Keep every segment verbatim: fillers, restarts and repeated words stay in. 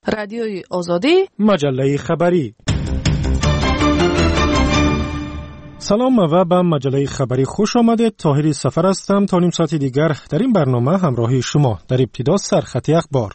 رادیوی آزادی، مجله خبری. سلام و به مجله خبری خوش آمدید. طاهر سفر هستم. تا نیم ساعت دیگر در این برنامه همراهی شما. در ابتدا سرخط اخبار.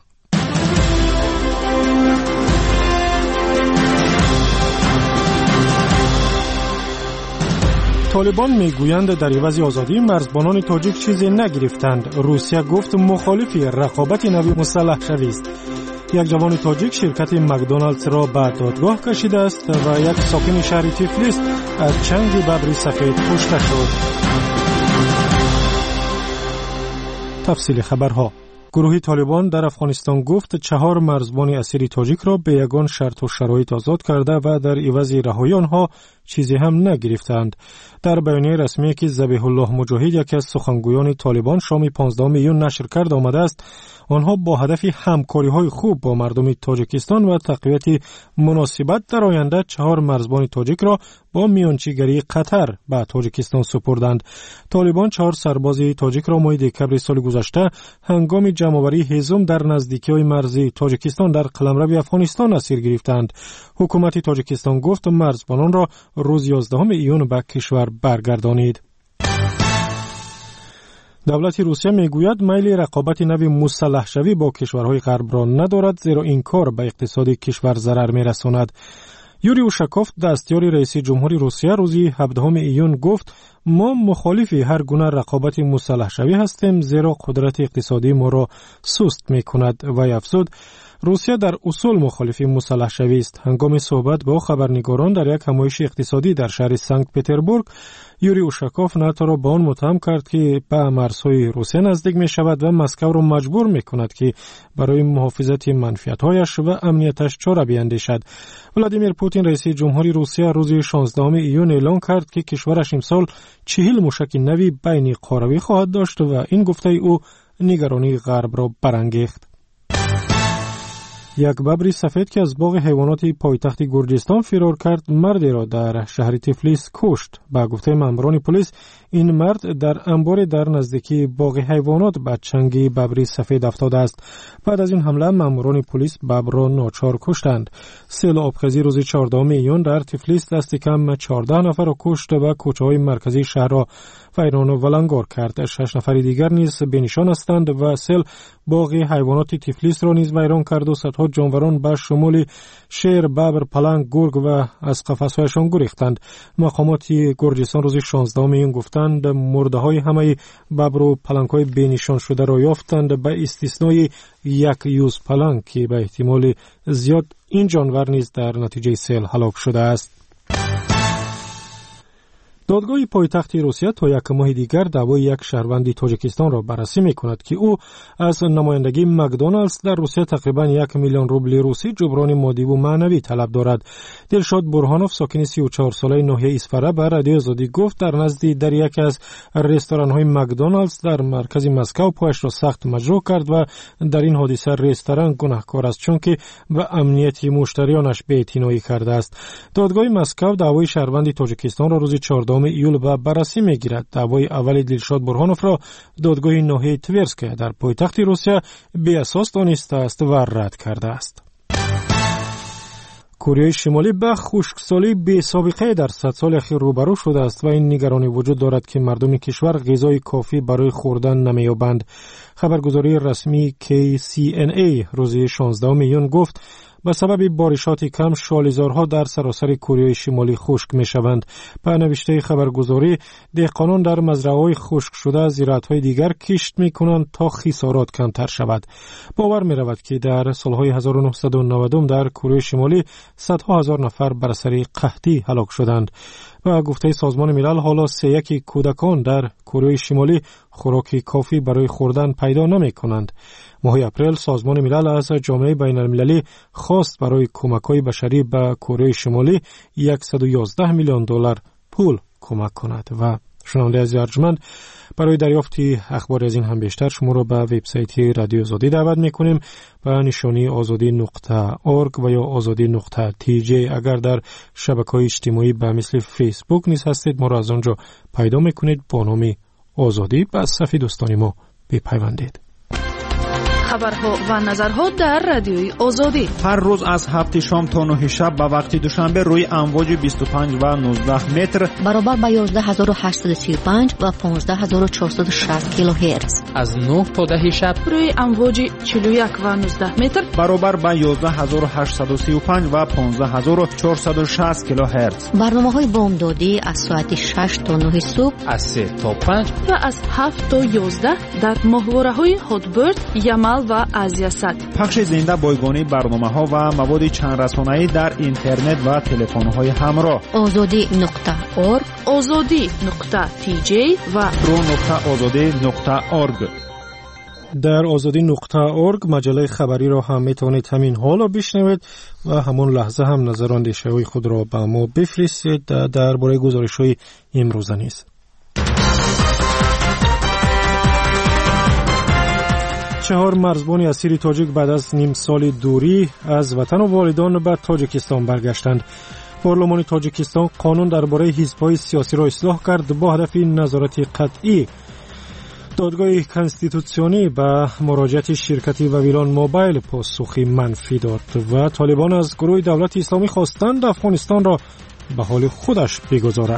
طالبان میگویند در عوض آزادی مرزبانان تاجیک چیزی نگرفتند. روسیه گفت مخالف رقابت نوی مسلح شوی است. یک جوان تاجیک شرکت مکدونالدز را به دادگاه کشیده است و یک ساکن شهر تیفلیس از چنگ ببر سفید کشته شد. تفصیل خبرها. گروه طالبان در افغانستان گفت چهار مرزبان اسیر تاجیک را به یگان شرط و شرایط آزاد کرده و در عوض رهایی آنها چیزی هم نگرفتند. در بیانیه رسمی که ذبیح الله مجاهد یکی از سخنگویان طالبان شام پانزدهم میون نشر کرد آمده است، آنها با هدف همکاری‌های خوب با مردم تاجیکستان و تقویت مناسبت در آینده چهار مرزبان تاجیک را با میانجیگری قطر به تاجیکستان سپردند. طالبان چهار سرباز تاجیک را ماه دکمبر سال گذشته هنگام جمع‌آوری هیزم در نزدیکی‌های مرزی تاجیکستان در قلمرو افغانستان اسیر گرفتند. حکومت تاجیکستان گفت مرزبانان را روز یازدهم ایون به کشور برگردانید. دولت روسیه میگوید میل رقابت نوی مسلح شوی با کشورهای غرب را ندارد، زیرا این کار به اقتصاد کشور ضرر میرساند. یوری اوشاکوف دستیار رئیس جمهوری روسیه روز هفدهم ایون گفت ما مخالف هر گونه رقابت مسلح شوی هستیم، زیرا قدرت اقتصادی ما را سست میکند و افزود روسیه در اصول مخالف مسلح شوی است. هنگام صحبت با خبرنگاران در یک همایش اقتصادی در شهر سنت پتربورگ، یوری اوشاکوف ناتو را به آن متهم کرد که به مرزهای روسیه نزدیک می شود و مسکو را مجبور می کند که برای محافظت منفعت‌هایش و امنیتش چاره بیندیشد. ولادیمیر پوتین رئیس جمهوری روسیه روز شانزدهم ایون اعلان کرد که کشورش امسال چهل موشک نوی بین قاروی خواهد داشت و این گفته او نگرانی غرب را برانگیخت. یک ببر سفید که از باغ حیوانات پایتخت گرجستان فرار کرد مردی را در شهر تیفلیس کشت. به گفته ماموران پلیس این مرد در انبار در نزدیکی باغ حیوانات به چنگ ببر سفید افتاده است. بعد از این حمله ماموران پلیس ببر را ناچار کشتند. سیل آبخیزی روز چهاردهم ایون در تیفلیس دست کم چهارده نفر را کشت و کوچه‌های مرکزی شهر را ویران و ولنگار کرد. شش نفر دیگر نیز بنشان هستند و سیل باغ حیوانات تیفلیس را نیز ویران کرد و صدها جانوران به شمول شیر، ببر، پلنگ، گرگ و از قفس‌هایشان گریختند. مقامات گرجستان روز شانزدهم ایون گفتند مرده‌های همه ببر و پلنگ‌های بنشان شده را یافتند به استثنای یک یوز پلنگ که به احتمال زیاد این جانور نیز در نتیجه سیل هلاک شده است. دادگاه پایتخت روسیه تا یک ماه دیگر دعوای یک شهروند تاجیکستان را بررسی می‌کند که او از نمایندگی مکدونالدز در روسیه تقریباً یک میلیون روبل روسی جبران مادی و معنوی طلب دارد. دلشاد برهانوف ساکن سی و چهار ساله ناحیه اسفره به رادیو آزادی گفت در نزد در یک از رستوران‌های مکدونالدز در مرکز مسکو پایش را سخت مجروح کرد و در این حادثه رستوران گناهکار است چون که به امنیت مشتریانش بی‌اعتنایی کرده است. دادگاه مسکو دعوای شهروند تاجیکستان را روز چهاردهم ایول به بررسی میگیرد. دعوای اول دلشاد برهانوف را دادگاه ناحیه تورسک در پایتخت روسیه بی اساس دانسته است و رد کرده است. کره شمالی به خشکسالی بی سابقه در صد سال اخیر روبرو شده است و این نگرانی وجود دارد که مردم کشور غذای کافی برای خوردن نمی‌یابند. خبرگزاری رسمی کی سی ان ای روز شانزدهم ایون گفت به سبب بارشات کم شالیزارها در سراسر کره شمالی خشک می‌شوند. به نوشته خبرگزاری دهقانان در مزرعه‌های خشک شده زراعت‌های دیگر کشت می‌کنند تا خسارات کمتر شود. باور می‌رود که در سال‌های هزار و نهصد و نود در کره شمالی صدها هزار نفر بر اثر قحطی هلاک شدند. و گفته سازمان ملل حالا سه یک کودکان در کره شمالی خوراک کافی برای خوردن پیدا نمی کنند. ماه اپریل سازمان ملل از جامعه بین المللی خواست برای کمک‌های بشری به کره شمالی صد و یازده میلیون دلار پول کمک کند. و شنونده عزیز ارجمند، برای دریافت اخبار از این هم بیشتر شما را به وبسایت رادیو آزادی دعوت می‌کنیم به نشانی آزادی نقطه اورگ و یا آزادی نقطه تی جی. اگر در شبکه‌های اجتماعی به مثل فیسبوک نیز هستید ما را از آنجا پیدا می‌کنید با نام آزادی. به صفحه دوستانی ما بپیوندید. خبرها و نظرها در رادیوی آزادی. هر روز از هفت شام تا نه شب به وقت دوشنبه روی امواج بیست و پنج و نوزده متر برابر با یازده هزار و هشتصد و سی و پنج و پانزده هزار و چهارصد و شصت کیلوهرتز. از نه تا ده شب روی امواج چهل و یک و نوزده متر برابر با یازده هزار و هشتصد و سی و پنج و پانزده هزار و چهارصد و شصت کیلوهرتز. برنامه‌های بامدادی از ساعت شش تا نه صبح، از سه تا پنج و از هفت تا یازده در ماهواره‌های هاتبرد، یمل و ازیاسد. پخش زنده بایگانی برنامه‌ها و مواد چند رسانه‌ای در اینترنت و تلفن‌های همراه. آزادی نقطه اورگ، آزادی نقطه تی جی و رو نقطه آزادی نقطه اورگ. در آزادی نقطه اورگ مجله خبری را هم میتوانید همین حالا بشنوید و همون لحظه هم نظر و اندیشه‌های خود را به ما بفرستید درباره گزارش‌های امروزه نیز. چهار مرزبان اسیر تاجیک بعد از نیم سال دوری از وطن و والدان به تاجیکستان برگشتند. پارلمان تاجیکستان قانون درباره حزب‌های سیاسی را اصلاح کرد با هدف نظارت قطعی. دادگاه کنستیتوسیونی به مراجعت شرکت ویلان موبایل پاسخی منفی داد و طالبان از گروه دولت اسلامی خواستند افغانستان را به حال خودش بگذارد.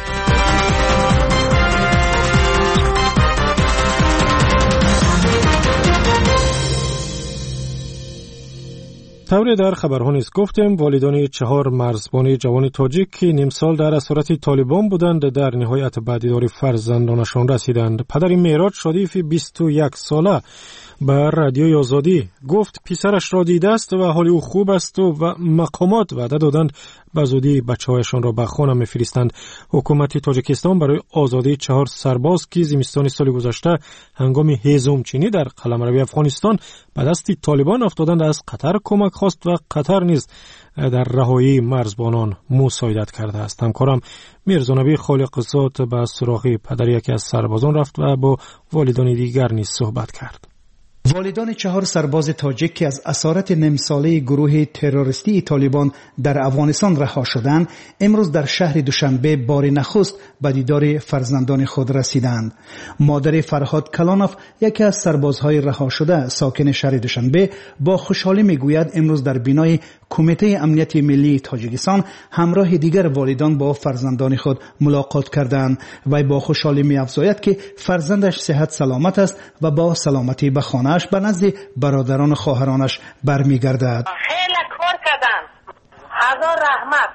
طوری در خبرها نیز گفتیم والدان چهار مرزبان جوان تاجیک که نیم سال در اسارت طالبان بودند در نهایت به دیدار فرزندانشان رسیدند. پدر معراج شادیف بیست و یک ساله به رادیوی آزادی گفت پسرش را دیده است و حال او خوب است و مقامات وعده دادند به زودی بچه‌هایشان را به خانه می‌فرستند. حکومت تاجیکستان برای آزادی چهار سرباز که زمستان سال گذشته هنگام هیزمچینی در قلمرو افغانستان به دست طالبان افتادند از قطر کمک خواست و قطر نیز در رهایی مرزبانان مساعدت کرده است. همکارم میرزا نبی خالق زاد به سراغ پدر یکی از سربازان رفت و با والدان دیگر نیز صحبت کرد. والدان چهار سرباز تاجیک که از اسارت نیم ساله گروه تروریستی طالبان در افغانستان رها شدند امروز در شهر دوشنبه بار نخست به دیدار فرزندان خود رسیدند. مادر فرهاد کلانوف یکی از سربازهای رها شده ساکن شهر دوشنبه با خوشحالی میگوید امروز در بینای کمیته امنیت ملی تاجیکستان همراه دیگر والدان با فرزندان خود ملاقات کردند و با خوشحالی می‌افزاید که فرزندش صحت سلامت است و با سلامتی به خانه‌اش به نزد برادران و خواهرانش برمیگردد. خیلی کار کردن، هزار رحمت،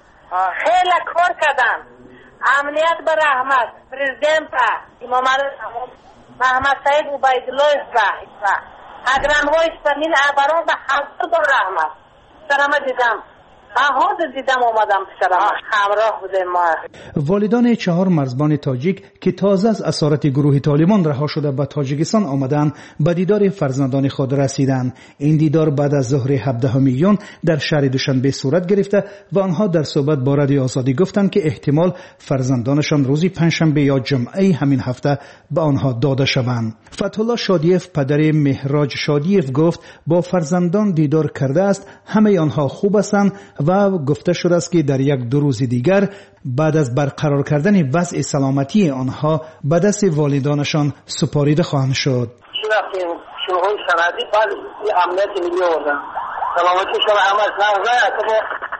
خیلی کار کردن، امنیت به رحمت، پرزیدنت امام محمد سید عبیدالله و اگران‌های اسلامی برای به هزار رحمت. سلامت دیدم. آهاد دیدم اومدم سلام همراه بودیم ما. والدان چهار مرزبان تاجیک که تازه از اسارت گروه طالبان رها شده به تاجیکستان آمدند به دیدار فرزندان خود رسیدند. این دیدار بعد از ظهر هفدهم میلیون در شهر دوشنبه صورت گرفته و آنها در صحبت با رادیو آزادی گفتند که احتمال فرزندانشان روزی پنجشنبه یا جمعه همین هفته به آنها داده شوند. فتح‌الله شادیف پدر مهراج شادیف گفت با فرزندان دیدار کرده است، همه آنها خوب هستند و گفته شده است که در یک دو روز دیگر بعد از برقرار کردن وضع سلامتی آنها به دست والدانشان سپاریده خواهند شد. شروع سندی بعد امنیت ملی آوردن سلامتی شما همه نغزه اتفاق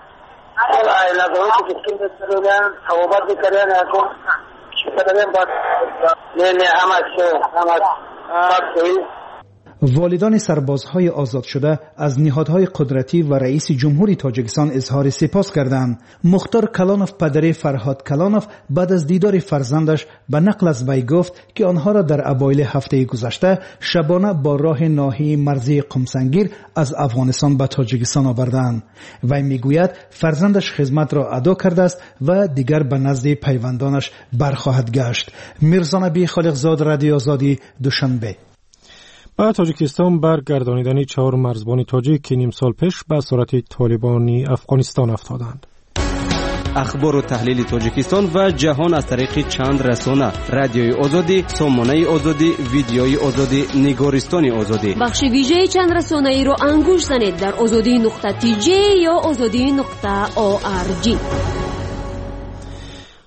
اول ایلادوری که کسکین بسرودن توابت بکرین اکن شکرین باید نه نه همه شو همه باید والدان سربازهای آزاد شده از نهادهای قدرتی و رئیس جمهوری تاجیکستان اظهار سپاس کردند. مختار کلانوف پدر فرهاد کلانوف بعد از دیدار فرزندش به نقل از وی گفت که آنها را در اوایل هفته گذشته شبانه با راه ناحیه مرزی قمسنگیر از افغانستان به تاجیکستان آوردند. وی میگوید فرزندش خدمت را ادا کرده است و دیگر به نزد پیوندانش برخواهد گشت. میرزا نبی خالقزاد، رادیو آزادی، دوشنبه. با تاجیکستان برگردانیدن چهار مرزبان تاجیک که نیم سال پیش به اسارت طالبانی افغانستان افتادند. اخبار و تحلیل تاجیکستان و جهان از طریق چند رسانه: رادیوی آزادی، سامانه آزادی، ویدیوی آزادی، نگارستان آزادی. بخش ویژه چند رسانه ای را انگوش زنید در آزادی نقطه تی جی یا آزادی نقطه او آر جی.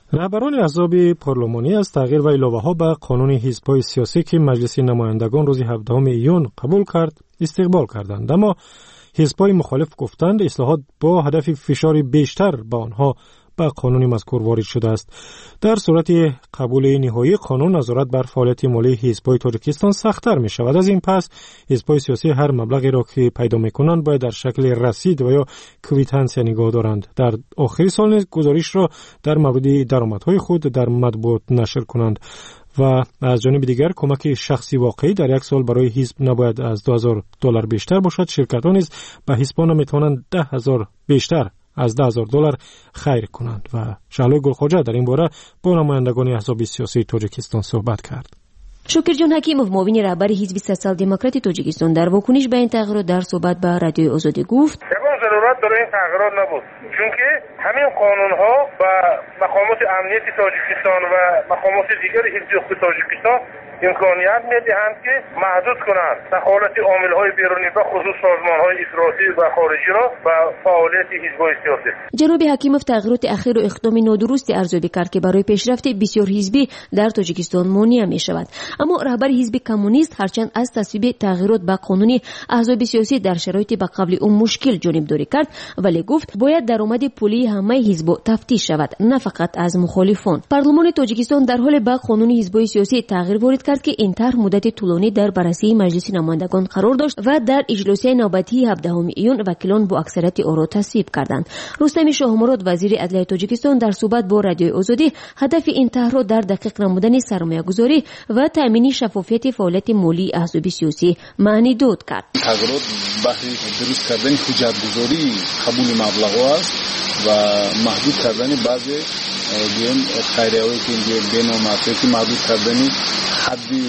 رهبران احزاب پارلمانی از تغییر و اضافه‌ها به قانون حزب‌های سیاسی که مجلس نمایندگان روز هفدهم ایون قبول کرد استقبال کردند، اما حزب‌های مخالف گفتند اصلاحات با هدف فشار بیشتر به آنها به قانون مذکور وارد شده است. در صورت قبول نهایی قانون نظارت بر فعالیت مالی حزب‌های تاجیکستان سخت‌تر می شود. از این پس حزب‌های سیاسی هر مبلغی را که پیدا می‌کنند باید در شکل رسید و یا کویتانسیا نگاه دارند. در آخر سال نیز گزارش را در مورد درآمدهای خود در مطبوعات نشر کنند و از جانب دیگر کمک شخصی واقعی در یک سال برای حزب نباید از دو هزار دلار بیشتر باشد. شرکت‌ها نیز به حزب‌ها می‌توانند ده هزار بیشتر از ده هزار دلار خیر کنند و شعلوی گلخواجه در این باره با نمایندگان احزاب سیاسی تاجیکستان صحبت کرد. شکر جان حکیمов معاون رهبر حزب سوسیال دموکراتی تاجیکستان در واکنش به این تغییرات در صحبت با رادیوی آزادی گفت ضرورت داره این تغییرات نبود، چون که همین قانون ها و مقامات امنیتی تاجیکستان و مقامات دیگر حزب حقوق تاجیکستان امکانیت میدهند که محدود کنند دخالت عامل‌های بیرونی و خصوص سازمان‌های افراطی و خارجی را و فعالیت حزب‌های سیاسی. جناب حکیمов تغییرات اخیر و اقدام نادرستی ارزیابی کرد که برای پیشرفت بسیار حزبی در تاجیکستان مانع می‌شود. اما رهبر حزب کمونیست هرچند از تصویب تغییرات به قانون احزاب سیاسی در شرایط به قبل اون مشکل جانبداری کرد، ولی گفت باید درآمد پولی همه حزب‌ها تفتیش شود، نه فقط از مخالفان. پارلمان تاجیکستان در حال به قانون حزب‌های سیاسی تغییر وارد کرد که این طرح مدت طولانی در بررسی مجلس نمایندگان قرار داشت و در اجلاس نوبتی هفدهم ایون وکیلان با اکثریت آرا تصویب کردند. رستم شاهمراد وزیر عدلیه تاجیکستان در صحبت با رادیوی آزادی هدف این طرح را در دقیق نمودن سرمایه‌گذاری و تامین شفافیت فعالیت مالی احزاب سیاسی معنی داد کرد. تغییرات بهره درست کردن حجت‌گذاری قبول مبلغ‌ها است و محدود کردن بعضی دیگه خیریه‌هایی که اینجا بین‌المللی که محدود کردن حدی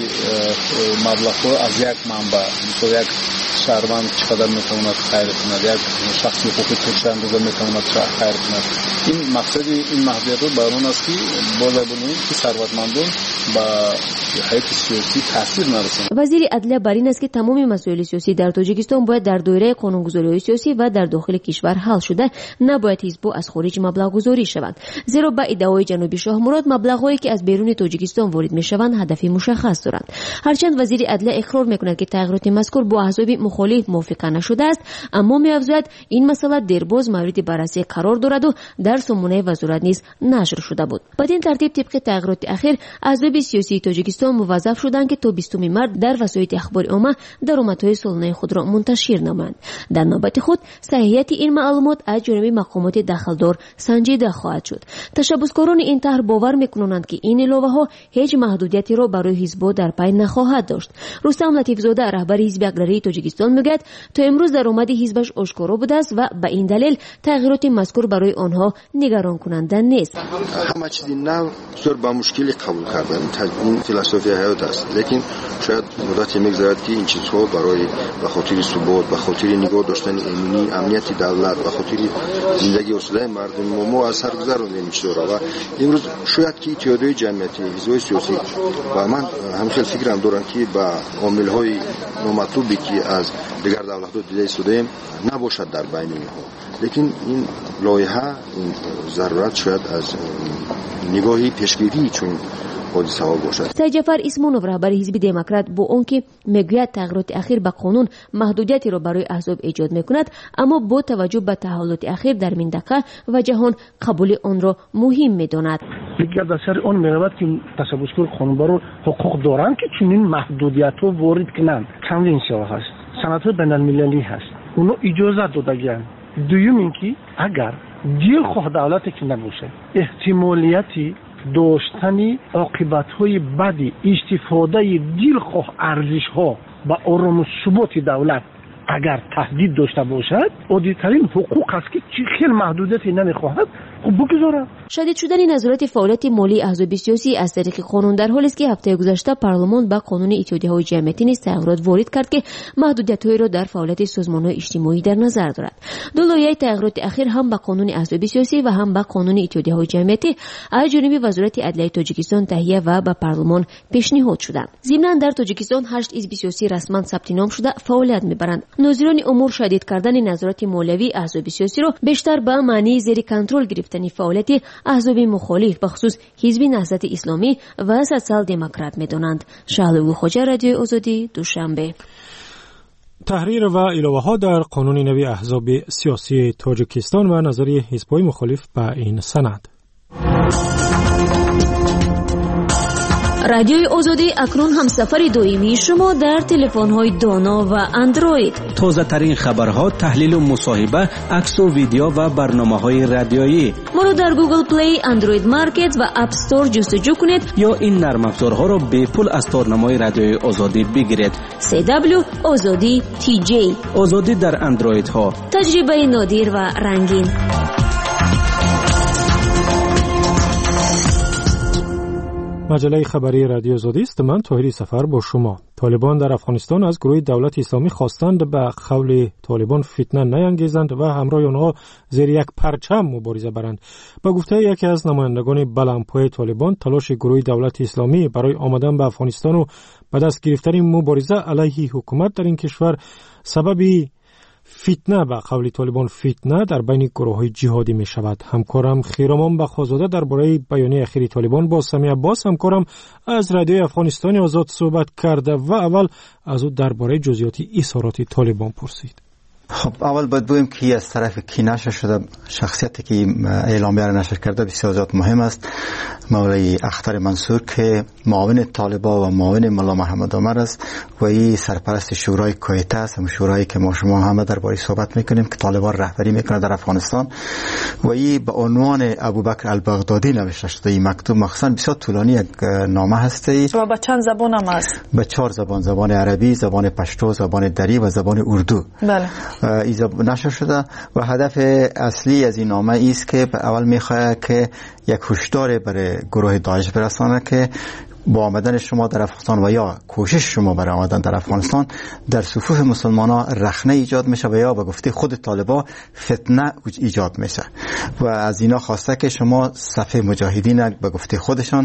مبلغ‌ها از یک منبع، مثل یک شهروند چقدر میتواند خیر کند، یک شخص حقوقی چه اندازه میتواند خیر کند. این مقصد این محدودیت برای است که باز ببینیم که ثروتمندان با حیات سیاسی تاثیر نرسند. وزیر عدلیه بر این است که تمام مسائل سیاسی در تاجیکستان باید در دایره قانونگذاری سیاسی و در داخل کشور حل شده، نباید حزب‌ها از خارج مبلغ گذاری شوند. زیرا با ادعای جناب شاهمراد مبلغ‌هایی که از بیرون تاجیکستان وارد میشوند هدف مشخص دارند. هرچند وزیر عدلیه اقرار میکند که تغییرات مذکور با احزاب مخالف موافقه نشده است، اما می‌افزاید این مسئله دیرباز مورد بررسی قرار دارد و در سامانه وزارت نیز نشر شده بود. بدین ترتیب طبق تغییرات اخیر احزاب سیاسی تاجیکستان موظف شدند که تا بیستم مارس در وسایل اخبار عامه درآمدهای سالانه خود را منتشر نمایند. در نوبت خود صحیحیت این معلومات از جانب مقامات دخلدار سنجیده خواهد شد. تشبثکاران این طرح باور می‌کنند که این علاوه‌ها هیچ محدودیتی را برای حزب‌ها در پی نخواهد داشت. رستم لطیف‌زاده رهبر حزب اقراری تاجیکستان میگوید تا امروز درآمد حزبش آشکارا بوده است و به این دلیل تغییرات مذکور برای آنها نگران کننده نیست. همه چیزی نو بسیار با مشکلی قبول کردن این فلسفه حیات است، لیکن شاید مدتی میگذرد که این چیزها برای به خاطر ثبات، به خاطر نگاه داشتن امنی امنیت دولت، به خاطر زندگی اصولی مردم ما از سر گذرانده میشه و امروز شاید که اتحادیه جمعیتی حزب‌های سیاسی و من هم خیلی فکرم دارم که با عامل‌های نامطلوبی که از دیگر دولت‌ها دیده شده نباشد در بین اینها، لیکن این لایحه این ضرورت شاید از نگاهی پیشگیری چون حادثه ها باشد. سید جعفر اسمانوف رهبر حزب دموکرات با آنکه میگوید تغییرات اخیر به قانون محدودیتی را برای احزاب ایجاد میکند، اما با توجه به تحولات اخیر در منطقه و جهان قبول آن را مهم میداند. دیگر در سر آن میرود که تشبثکار قانونبر حقوق دارند که چنین محدودیت ها وارد کنند. کنونسیا هست، سندهای بین المللی هست، اونو اجازه دادگیان. دویم اینکه اگر دلخواه دولت که نباشه احتمالیتی داشتنی عاقبت‌های بدی استفاده دلخواه ارزش‌ها و آرام و ثبات دولت اگر تهدید داشته باشد، عادی‌ترین حقوق است که خیلی محدودیتی نمی‌خواهد خب بگذارد. شدید شدن نظارت فعالیت مالی احزاب سیاسی از طریق قانون در حالی است که هفته گذشته پارلمان با قانون اتحادیه‌های جمعیتی نیز تغییرات وارد کرد که محدودیت‌هایی را در فعالیت سازمان‌های اجتماعی در نظر دارد. دو لایحه تغییرات اخیر هم با قانون احزاب سیاسی و هم با قانون اتحادیه‌های جمعیتی از جانب وزارت عدلیه تاجیکستان تهیه و به پارلمان پیشنهاد شدند. ضمناً در تاجیکستان هشت حزب سیاسی رسما ثبت نام شده فعالیت می‌برند. ناظران امور شدید کردن نظارت مالیوی احزاب سیاسی را بیشتر به معنی زیر کنترل گرفتن فعالیت احزاب مخالف به خصوص حزب نهضت اسلامی و سوسیال دموکرات می‌دانند. شهلوی خوجا، رادیوی آزادی، دوشنبه. تحریر و الهه ها در قانون نوی احزاب سیاسی تاجیکستان و نظریه حزب‌های مخالف به این سند. رادیوی آزادی اکنون همسفر دائمی شما در تلفن‌های دانا و اندروید. تازه ترین خبرها، تحلیل و مصاحبه، عکس و ویدیو و برنامه‌های رادیویی. ما رو در گوگل پلی، اندروید مارکت و اپ استور جستجو کنید یا این نرم افزارها را به پول از تارنمای رادیوی آزادی بگیرید. سی دبلیو آزادی تی جی. آزادی در اندروید ها. تجربه نادر و رنگین. مجله خبری رادیو آزادی است. من طاهری سفر با شما. طالبان در افغانستان از گروه دولت اسلامی خواستند به قول طالبان فتنه نیانگیزند و همراه آنها زیر یک پرچم مبارزه برند. با گفته یکی از نمایندگان بلندپای طالبان، تلاش گروه دولت اسلامی برای آمدن به افغانستان و به دست گرفتن مبارزه علیه حکومت در این کشور سببی فتنه به قول طالبان فتنه در بین گروه‌های جهادی می شود. همکارم خیرامان بخازاده درباره بیانیه اخیر طالبان با سمی عباس همکارم از رادیوی افغانستان آزاد صحبت کرده و اول از او درباره جزئیات اظهارات طالبان پرسید. خب اول باید بگویم که از طرف کی نشر شده، شخصیتی که اعلامیه را نشر کرده بسیار زیاد مهم است. مولوی اختر منصور که معاون طالبان و معاون ملا محمد عمر است و این سرپرست شورای کویته است، هم شورایی که ما شما همه درباره صحبت میکنیم که طالبان رهبری میکنه در افغانستان و این به عنوان ابوبکر البغدادی نوشته شده. این مکتوب مخصوصا بسیار طولانی یک نامه هستی و به چند زبان هم است؟ به چهار زبان، زبان عربی، زبان پشتو، زبان دری و زبان اردو. بله. ایزا نشر شده و هدف اصلی از این نامه است که اول میخواد که یک هشدار برای گروه داعش برسانه که با آمدن شما در افغانستان و یا کوشش شما برای آمدن در افغانستان در صفوف مسلمانان رخنه ایجاد میشه و یا به گفته خود طالبان فتنه ایجاد میشه و از اینا خواسته که شما صف مجاهدین به گفته خودشان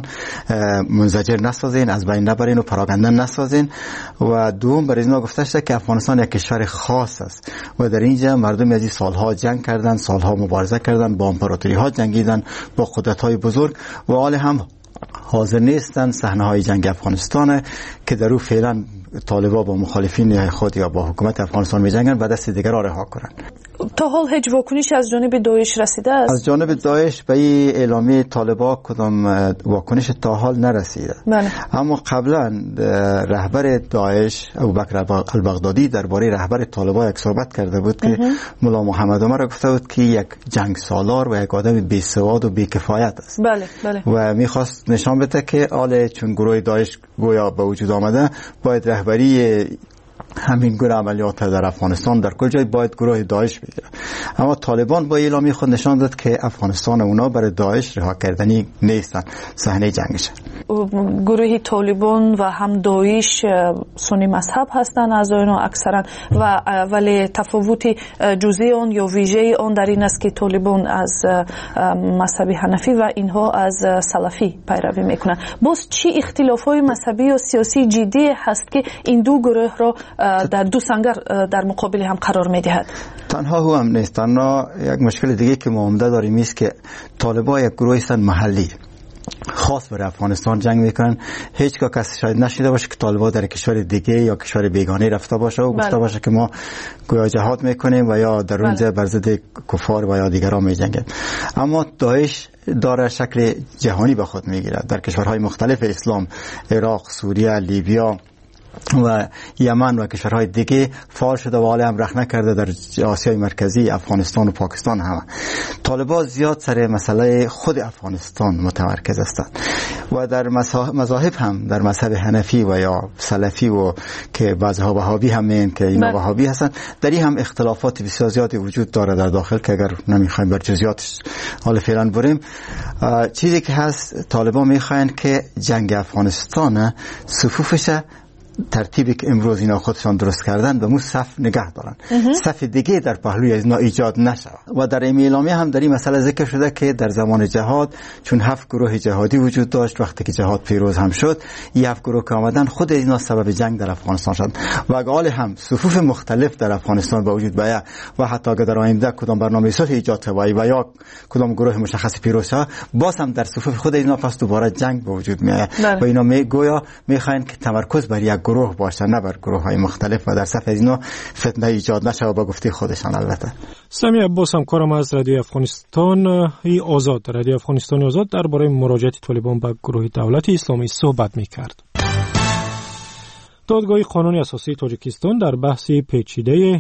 منزجر نسازین، از بین نبرین و پراکنده نسازین و دوم برای اینا گفته شده که افغانستان یک کشور خاص است و در اینجا مردم از این سالها جنگ کردن، سالها مبارزه کردن، با امپراتوری ها جنگیدن، با قدرت های بزرگ و حال هم حاضر نیستن صحنه های جنگ افغانستان که در او فعلا طالبان با مخالفین خود یا با حکومت افغانستان می جنگن و دست دیگر را رها کنند. تا حال هیچ واکنش از جانب داعش رسیده است؟ از جانب داعش به این اعلامیه طالبان کدام واکنش تا حال نرسیده. بله. اما قبلا رهبر داعش ابوبکر البغدادی درباره رهبر طالبان یک صحبت کرده بود که ملا محمد عمر را گفته بود که یک جنگ سالار و یک آدم بی‌سواد و بی‌کفایت است. بله بله. و میخواست نشان بده که آله چون گروه داعش گویا به وجود آمده باید رهبری همین گروه عملیات در افغانستان در کل جای باید گروه داعش بگیره. اما طالبان با اعلامیه خود نشان داد که افغانستان اونا برای داعش رها کردنی نیستن، صحنه جنگشه. گروه طالبان و هم داعش سنی مذهب هستند اعضای اونها اکثرا و ولی تفاوت جزئی اون یا ویژه اون در این است که طالبان از مذهب حنفی و اینها از سلفی پیروی میکنن. باز چی اختلافات مذهبی و سیاسی جدی هست که این دو گروه را در دو سنگر در مقابل هم قرار میدهد؟ تنها هو هم نیست، تنها یک مشکل دیگه که ما عمده داریم است که طالبان یک گروه هستند محلی خاص برای افغانستان جنگ میکنن. هیچگاه کسی شاید نشیده باشه که طالبان در کشور دیگه یا کشور بیگانه رفته باشه و گفته باشه که ما گویا جهاد میکنیم و یا در اونجا بر ضد کفار و یا دیگران میجنگیم. اما داعش داره شکل جهانی به خود میگیره در کشورهای مختلف اسلام، عراق، سوریه، لیبیا و یمن و کشورهای دیگه فعال شده و حالا هم رخنه کرده در آسیای مرکزی، افغانستان و پاکستان. همه طالبان زیاد سر مسئله خود افغانستان متمرکز هستند و در مذاهب هم در مذهب حنفی و یا سلفی و که بعضها وهابی هم میگن که اینا وهابی هستند، در این هم اختلافات بسیار زیادی وجود داره در داخل که اگر نمیخوایم بر جزئیاتش حالا فعلا بریم. چیزی که هست طالبان میخواین که جنگ افغانستان صفوفش ترتیبی که امروز اینا خودشان درست کردن به مو صف نگه دارن، صف دیگه در پهلوی از اینا ایجاد نشه. و در این اعلامیه هم در این مسئله ذکر شده که در زمان جهاد چون هفت گروه جهادی وجود داشت، وقتی که جهاد پیروز هم شد این هفت گروه که آمدن خود اینا سبب جنگ در افغانستان شد و اگر هم صفوف مختلف در افغانستان به وجود بیاید و حتی اگر در آینده کدام برنامه صلح ایجاد شود و یا کدام گروه مشخص پیروز شود، باز هم در صفوف خود اینا پس دوباره جنگ به وجود میاد و اینا می گویا میخواین که تمرکز بر یک گروه باشه نه بر گروه های مختلف و در صف اینا فتنه ایجاد نشه و با گفته خودشان. البته سامی عباس همکارم از رادیو افغانستان ای آزاد رادیو افغانستان آزاد درباره مراجعت طالبان به گروه دولت اسلامی صحبت میکرد. دادگاه قانون اساسی تاجیکستان در بحث پیچیده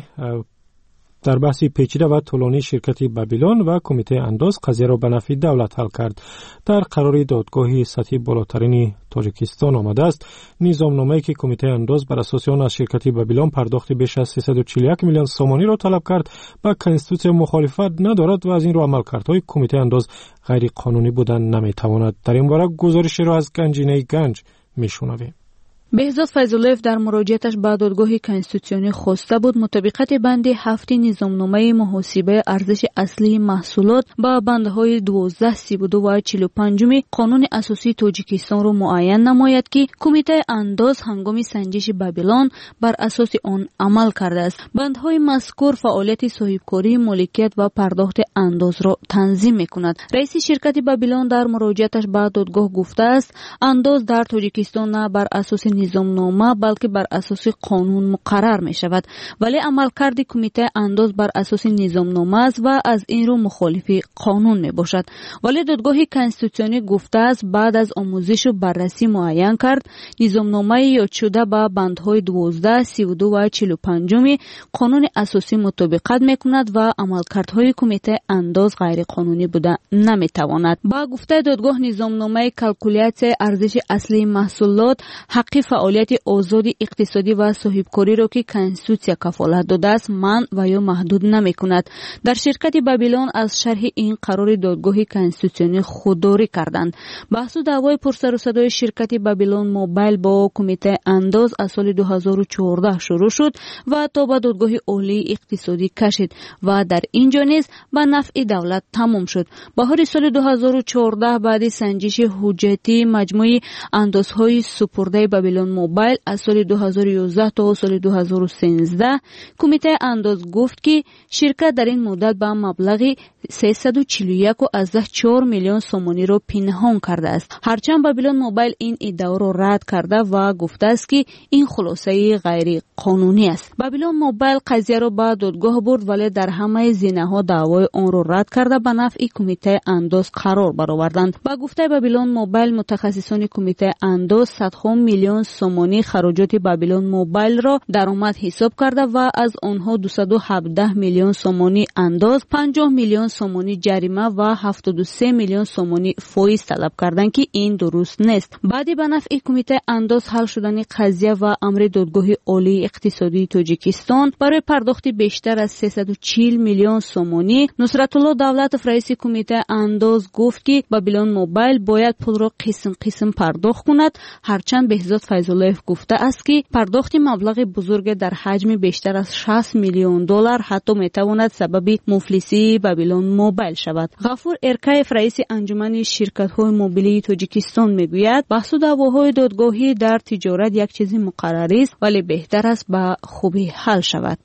در بحث پیچیده و طولانی شرکت بابیلون و کمیته انداز قضیه را به نفع دولت حل کرد. در قرار دادگاه سطحی بالاترین تاجیکستان آمده است نظامنامه‌ای که کمیته انداز بر اساس آن از شرکت بابیلون پرداخت بیش از سیصد و چهل و یک میلیون سومانی را طلب کرد با کنستیتوسیون مخالفت ندارد و از این رو عملکردهای کمیته انداز غیر قانونی بودن نمیتواند. در این باره گزارشی را از گنجینه گنج میشنویم. بهزاد فیض‌الله در مراجعتش به دادگاه کنستیتوسیونی خواسته بود مطابقت بند هفت نظامنامه محاسبه ارزش اصلی محصولات با بندهای دوازده، سی و دو و چهل و پنج قانون اساسی تاجیکستان را معین نماید که کمیته انداز هنگام سنجش بابیلون بر اساس آن عمل کرده است. بندهای مذکور فعالیت صاحبکاری، مالکیت و پرداخت انداز را تنظیم می‌کند. رئیس شرکت بابیلون در مراجعتش به دادگاه گفته است انداز در تاجیکستان نه بر اساس نظامنامه بلکه بر اساس قانون مقرر می شود، ولی عملکرد کمیته انداز بر اساس نظامنامه است و از این رو مخالف قانون می باشد. ولی دادگاه کنستیتوسیونی گفته است بعد از آموزش و بررسی معین کرد نظامنامه یاد شده با بندهای دوازده، سی و دو و چهل و پنج قانون اساسی مطابقت می کند و عملکردهای کمیته انداز غیر قانونی بوده نمی تواند. با گفته دادگاه نظامنامه کلکولیت ارزش اصلی محصولات حق فعالیت آزاد اقتصادی و صاحبکاری را که کنستیتوسیون کفالت داده است منع و یا محدود نمی کند. در شرکت بابیلون از شرح این قرار دادگاه کنستیتوسیونی خودداری کردند. بحث و دعوای پرسر و صدای شرکت بابیلون موبایل با کمیته انداز از سال دو هزار و چهارده شروع شد و تا به دادگاه عالی اقتصادی کشید و در اینجا نیز به نفع دولت تمام شد. بهار سال دو هزار و چهارده بعد سنجش حجتی مجموع اندازهای سپرده بابیلون موبایل از سال دو هزار و یازده تا سال دو هزار و سیزده کمیته انداز گفت که شرکت در این مدت به مبلغ سیصد و چهل و یک و چهار میلیون سومانی را پنهان کرده است. هرچند بابیلون موبایل این ادعا را رد کرده و گفته است که این خلاصه غیر قانونی است. بابیلون موبایل قضیه را به دادگاه برد ولی در همه زینه‌ها دعوای آن را رد کرده به نفع کمیته انداز قرار برآوردند. با گفته بابیلون موبایل متخصصان کمیته انداز صدها میلیون سومانی خراجات بابیلون موبایل را درآمد حساب کرده و از آنها دویست و هفده میلیون سومانی انداز، پنجاه میلیون سومانی جریمه و هفتاد و سه میلیون سومانی فایز طلب کردند که این درست نیست. بعد به نفع کمیته انداز حل شدن قضیه و امر دادگاه عالی اقتصادی تاجیکستان برای پرداخت بیشتر از سیصد و چهل میلیون سومانی نصرت الله دولت رئیس کمیته انداز گفت که بابیلون موبایل باید پول را قسم قسم پرداخت کند. هرچند بهزاد فیض‌الله گفته است که پرداخت مبلغ بزرگ در حجم بیشتر از شصت میلیون دلار حتی میتواند سبب مفلسی بابیلون موبایل شود. غفور ارکایف رئیس انجمن شرکت‌های موبیلی تاجیکستان میگوید بحث و دعواهای دادگاهی در تجارت یک چیز مقرر است ولی بهتر است به خوبی حل شود.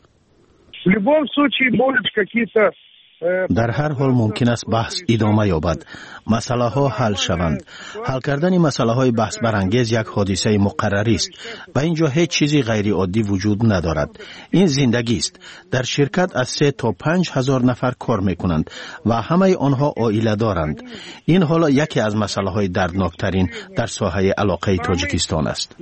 در هر حال ممکن است بحث ادامه یابد، مسئله ها حل شوند. حل کردن مسئله های بحث برانگیز یک حادثه مقرری است. با اینجا هیچ چیزی غیر عادی وجود ندارد. این زندگی است. در شرکت از سه تا پنج هزار نفر کار میکنند و همه آنها عائله دارند. این حالا یکی از مسئله های دردناکترین در ساحه علاقه تاجیکستان است.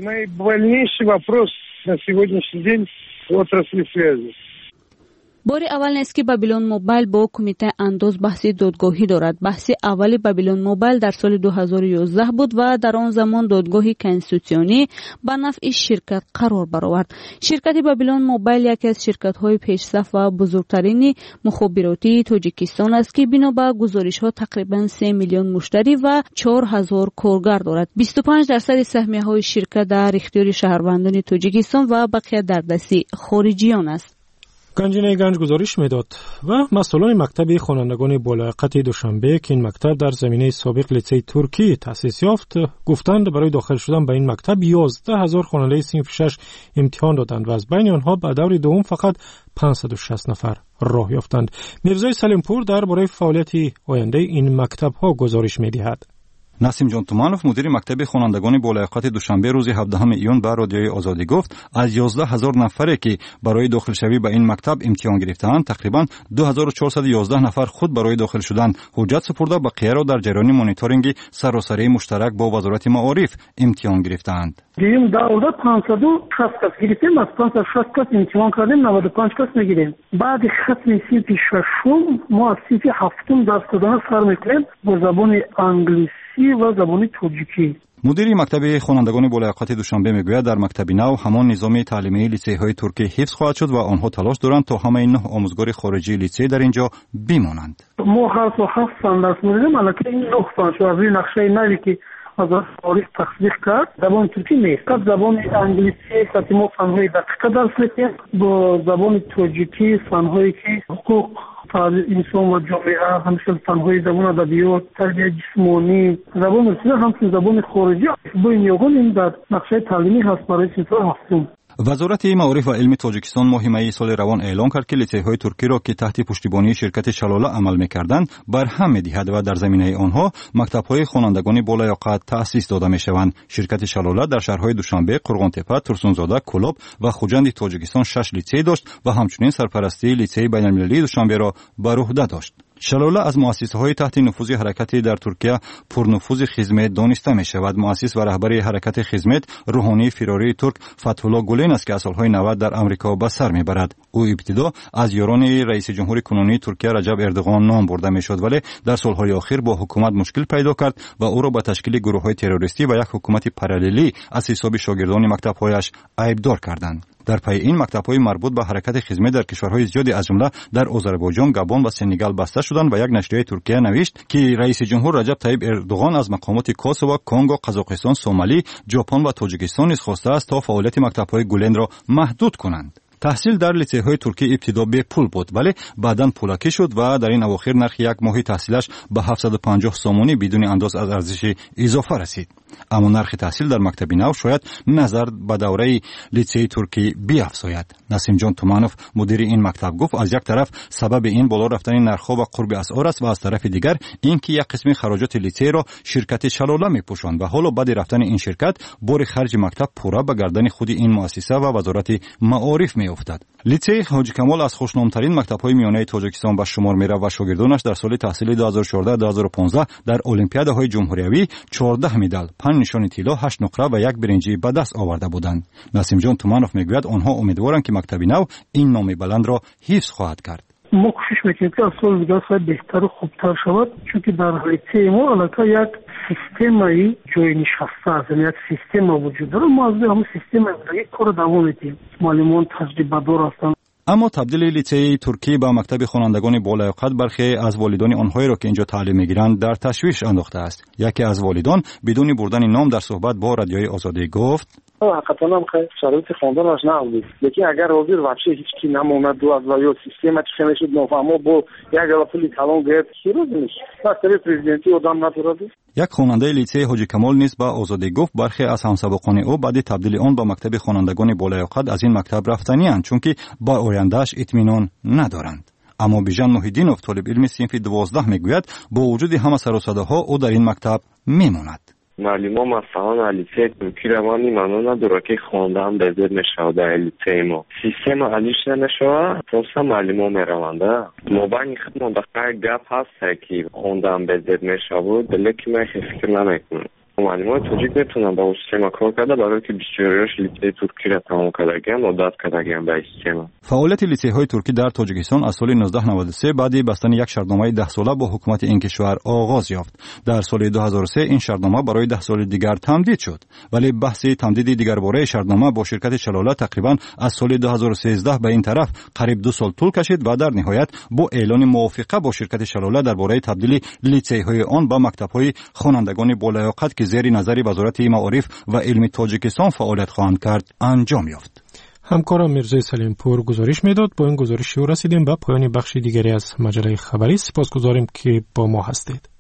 بار اول نیست که بابلون موبایل با کمیته انداز بحث دادگاهی دارد. بحث اولی بابلون موبایل در سال دو هزار و یازده بود و در آن زمان دادگاه کنستیتوسیونی به نفع شرکت قرار برآورد. شرکت بابلون موبایل یکی از شرکت‌های پیشرفت و بزرگترین مخابراتی تاجیکستان است که بنا به گزارش‌ها تقریباً سه میلیون مشتری و چهار هزار کارگر دارد. بیست و پنج درصد سهمیه‌های شرکت در اختیار شهروندان تاجیکستان و بقیه در دست خارجیان است. گنجینه گنج گزارش میداد و مسئولان مکتب خوانندگان بالایقت دوشنبه که این مکتب در زمینه سابق لیسه ترکی تأسیس یافت گفتند برای داخل شدن به این مکتب یازده هزار خواننده صنف شش امتحان دادند و از بین آنها به دور دوم فقط پانصد و شصت نفر راه یافتند. میرزای سلیمپور درباره فعالیت آینده این مکتب ها گزارش میدهد. نسیم جان تومانوف مدیر مکتب خوانندگان بالایقت دوشنبه روز هفدهم ایون به رادیوی آزادی گفت از یازده هزار نفری که برای داخل شوی به این مکتب امتحان گرفتند تقریبا دو هزار و چهارصد و یازده نفر خود برای داخل شدن حجت سپرده بقیه را در جریان مانیتورینگ سراسری مشترک با وزارت معارف امتحان گرفتند. گیریم دولت پانصد و شصت کس گرفتیم، از پانصد و شصت کس امتحان کردیم، نود و پنج کس میگیریم. بعد ختم صنف ششم ما از صنف هفتم درس دادن سر میکنیم با زبان انگلیسی و زبان تاجیکی. مدیر مکتب خوانندگان بالایقت دوشنبه میگوید در مکتب نو همان نظام تعلیمی لیسه های ترکی حفظ خواهد شد و آنها تلاش دارند تا همه نه آموزگار خارجی لیسه در اینجا بمانند. ما هر سال هفت سال درس میدیم، البته این نه سال شو از این نقشه نوی که از تاریخ تصدیق کرد زبان ترکی نیست. که زبان انگلیسی که ما فنهای دقیق درس میدیم، با زبان تاجیکی فنهایی که حقوق انسان و جامعه، همچنین فنهای زبان ادبیات، تربیت جسمانی، زبان رسمی، همچنین زبان خارجی با این یگان این در نقشه تعلیمی هست برای صنف هفتم. وزارت معارف و علم تاجیکستان ماه می سال روان اعلام کرد که لیسه های ترکی را که تحت پشتیبانی شرکت شلاله عمل می‌کردند برهم می‌دهد و در زمینه آنها مکتب‌های خوانندگان بالایقت تأسیس داده می‌شوند. شرکت شلاله در شهرهای دوشنبه، قرغان‌تپه، ترسونزاده، کلاب و خوجند تاجیکستان شش لیسه داشت و همچنین سرپرستی لیسه بین‌المللی دوشنبه را بر عهده داشت. شلاله از مؤسسه‌های تحت نفوذ حرکت در ترکیه پرنفوذ خدمت دانسته می شود. مؤسس و رهبر حرکت خدمت روحانی فراری ترک فتح‌الله گولن است که از سالهای نود در آمریکا به سر میبرد. او ابتدا از یاران رئیس جمهور کنونی ترکیه رجب اردوغان نام برده میشد، ولی در سالهای اخیر با حکومت مشکل پیدا کرد و او را به تشکیل گروه‌های تروریستی و یک حکومت پاراللی از حساب شاگردان مکتب‌هایش عیبدار کردند. در پی این مکتب‌های مربوط به حرکت خدمت در کشورهای زیادی از جمله در آذربایجان، گابون و سنگال بسته شدند و یک نشریه ترکیه نوشت که رئیس جمهور رجب طیب اردوغان از مقامات کوسوو، کنگو، قزاقستان، سومالی، ژاپن و تاجیکستان نیز خواسته است تا فعالیت مکتب‌های گولن را محدود کنند. تحصیل در لیسه های ترکی ابتدا به پول بود ولی بعداً پولکی شد و در این اواخر نرخ یک ماهی تحصیلش به هفتصد و پنجاه سومونی بدون انداز از ارزش اضافه رسید. اما نرخ تحصیل در مکتب نو شاید نظر به دوره لیسه ترکی بیافزاید. نسیم جان تومانوف مدیر این مکتب گفت از یک طرف سبب این بالا رفتن نرخ‌ها و قرب اسعار است و از طرف دیگر اینکه یک قسم خراجات لیسه را شرکت شلاله میپوشاند و حالا بعد رفتن این شرکت بار خرج مکتب پورا به گردن خود این مؤسسه و وزارت معارف میافتد. لیسه حاجی کمال از خوشنامترین مکتب‌های میانه تاجیکستان به شمار میرفت و شاگردانش در سال تحصیلی دو هزار و چهارده دو هزار و پانزده در المپیادهای جمهوریوی چهارده مدال، پنج نشان طلا، هشت نقره و یک برنجی به دست آورده بودند. نسیم جان تومانوف میگوید آنها امیدوارند که مکتب نو این نام بلند را حفظ خواهد کرد. ما کوشش میکنیم که از سال دیگر خواهد بهتر و خوبتر شود، چون که در لیسه ما علاقه یک سیستمی جای نشسته است، یک سیستم وجود داره. ما از همون سیستم یک کار دوام میدیم. معلمان تجربه دار هستند. اما تبدیل لیسه ترکی به مکتب خوانندگان بالایقت برخی از والدان آنهایی را که اینجا تعلیم میگیرند در تشویش انداخته است. یکی از والدان بدون بردن نام در صحبت با رادیوی آزادی گفت حقیقتا هم خیلی شرایط خواندنش نبود، لیکن اگر حاضر وابشه هیچ کی نموند دو از لایو سیستم چه میشد نفهمو با یک غلطی کلام گرفت کی روز نیست وقتی پرزیدنتی آدم نداره. یک خواننده لیسه حاجی کمال نیز به آزادی گفت برخی از همسبقان او بعد تبدیل آن به مکتب خوانندگان بالایقت از این مکتب رفتنی اند چون که با آیندهش اطمینان ندارند. اما بیژن محیدینوف طالب علم صنف دوازده میگوید با وجود همه سر و صداها او در این مکتب میماند. معلمان مثلا لیسه ترکی روانی منو نداره که خواندن بذر نشود در لیسه ما سیستم علیش نشود پرسا معلمان میروانده ما بانی خدمون دقیق گپ هست که خواندن بذر نشود بلکه من فکر نمیکنم معلمان تاجیک میتونن با سیستم کار کرده برای که بیشتریش لیسه ترکی را تمام کردگن و داد کردگن به سیستم. فعالیت لیسه های ترکی در تاجیکستان از سال نوزده نود و سه بعد بستن یک شرطنامه ده ساله با حکومت این کشور آغاز یافت. در سال دو هزار و سه این شرطنامه برای ده سال دیگر تمدید شد، ولی بحث تمدید دیگر باره شرطنامه با شرکت شلاله تقریبا از سال دو هزار و سیزده به این طرف قریب دو سال طول کشید و در نهایت با اعلان موافقه با شرکت شلاله درباره تبدیل لیسه های آن به مکتب های خوانندگان بالیاقت که زیر نظر وزارت معارف و علم تاجیکستان فعالیت خواهند کرد انجام یافت. همکارم میرزای سلیمپور گزارش میداد. با این گزارش رسیدیم به پایان بخش دیگری از مجله خبری. سپاسگزاریم که با ما هستید.